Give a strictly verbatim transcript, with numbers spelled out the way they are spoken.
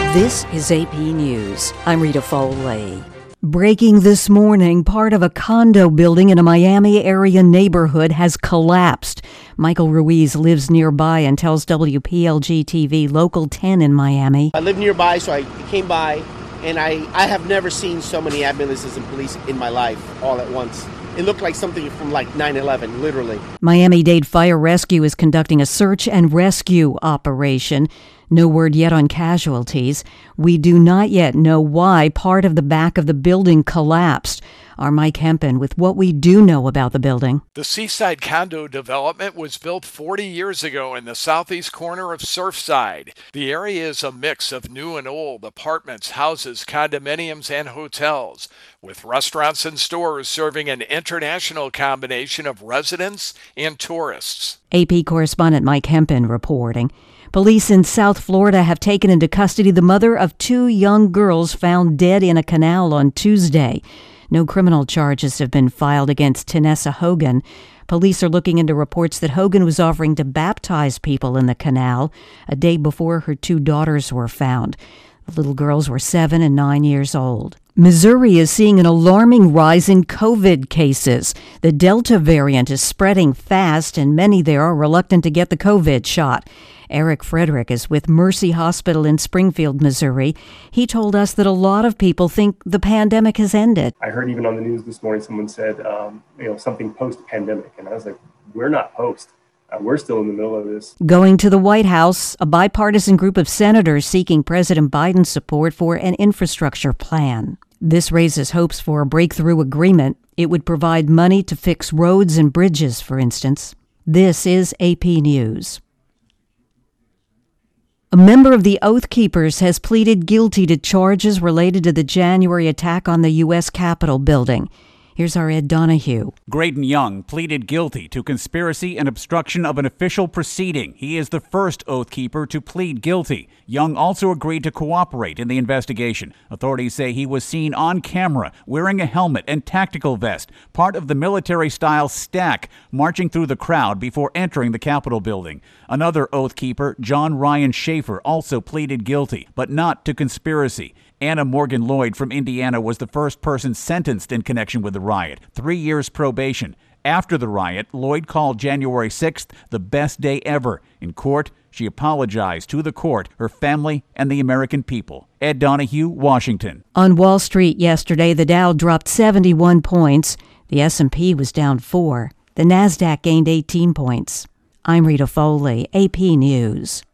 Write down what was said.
This is A P News. I'm Rita Foley. Breaking this morning, part of a condo building in a Miami area neighborhood has collapsed. Michael Ruiz lives nearby and tells W P L G T V Local ten in Miami. I live nearby, so I came by, and I, I have never seen so many ambulances and police in my life all at once. It looked like something from like nine eleven, literally. Miami-Dade Fire Rescue is conducting a search and rescue operation. No word yet on casualties. We do not yet know why part of the back of the building collapsed. Our Mike Hempen with what we do know about the building. The Seaside condo development was built forty years ago in the southeast corner of Surfside. The area is a mix of new and old apartments, houses, condominiums, and hotels, with restaurants and stores serving an international combination of residents and tourists. A P correspondent Mike Hempen reporting. Police in South Florida have taken into custody the mother of two young girls found dead in a canal on Tuesday. No criminal charges have been filed against Tanessa Hogan. Police are looking into reports that Hogan was offering to baptize people in the canal a day before her two daughters were found. The little girls were seven and nine years old. Missouri is seeing an alarming rise in COVID cases. The Delta variant is spreading fast, and many there are reluctant to get the COVID shot. Eric Frederick is with Mercy Hospital in Springfield, Missouri. He told us that a lot of people think the pandemic has ended. I heard even on the news this morning someone said, um, you know, something post-pandemic, and I was like, we're not post. Uh, we're still in the middle of this. Going to the White House, a bipartisan group of senators seeking President Biden's support for an infrastructure plan. This raises hopes for a breakthrough agreement. It would provide money to fix roads and bridges, for instance. This is A P News. A member of the Oath Keepers has pleaded guilty to charges related to the January attack on the U S Capitol building. Here's our Ed Donahue. Graydon Young pleaded guilty to conspiracy and obstruction of an official proceeding. He is the first Oath Keeper to plead guilty. Young also agreed to cooperate in the investigation. Authorities say he was seen on camera wearing a helmet and tactical vest, part of the military-style stack, marching through the crowd before entering the Capitol building. Another Oath Keeper, John Ryan Schaefer, also pleaded guilty, but not to conspiracy. Anna Morgan Lloyd from Indiana was the first person sentenced in connection with the riot. Three years probation. After the riot, Lloyd called January sixth the best day ever. In court, she apologized to the court, her family, and the American people. Ed Donahue, Washington. On Wall Street yesterday, the Dow dropped seventy-one points. The S and P was down four. The Nasdaq gained eighteen points. I'm Rita Foley, A P News.